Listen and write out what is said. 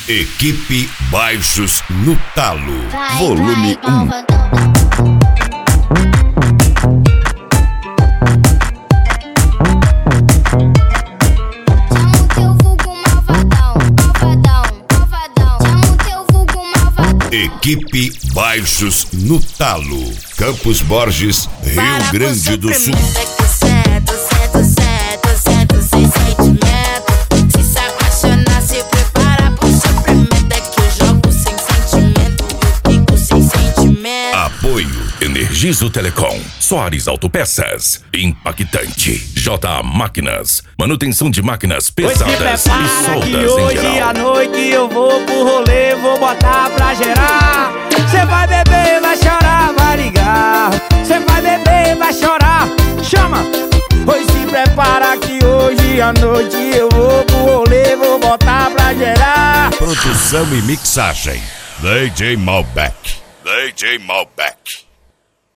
Equipe Baixos no Talo, volume 1. Equipe Baixos no Talo, Campos Borges, Rio Grande do Sul. Apoio Energizo Telecom, Soares Autopeças, Impactante, JA Máquinas, manutenção de máquinas pesadas e soldas em geral. Hoje à noite eu vou pro rolê, vou botar pra gerar. Cê vai beber, vai chorar, vai ligar. Cê vai beber, vai chorar, chama. Pois se prepara que hoje à noite eu vou pro rolê, vou botar pra gerar. Produção e mixagem, DJ Malbec. DJ Malbec.